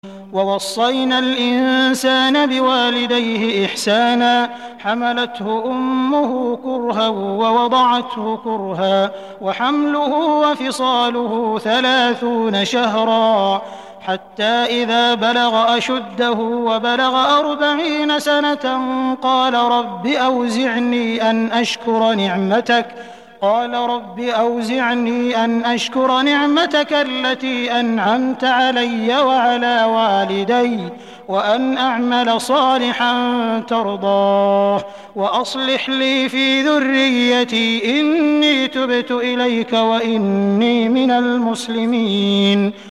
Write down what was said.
ووصينا الإنسان بوالديه إحسانا حملته أمه كرها ووضعته كرها وحمله وفصاله 30 شهرا حتى إذا بلغ أشده وبلغ 40 سنة قال رب أوزعني أن أشكر نعمتك التي أنعمت علي وعلى والدي وأن أعمل صالحا ترضاه وأصلح لي في ذريتي إني تبت إليك وإني من المسلمين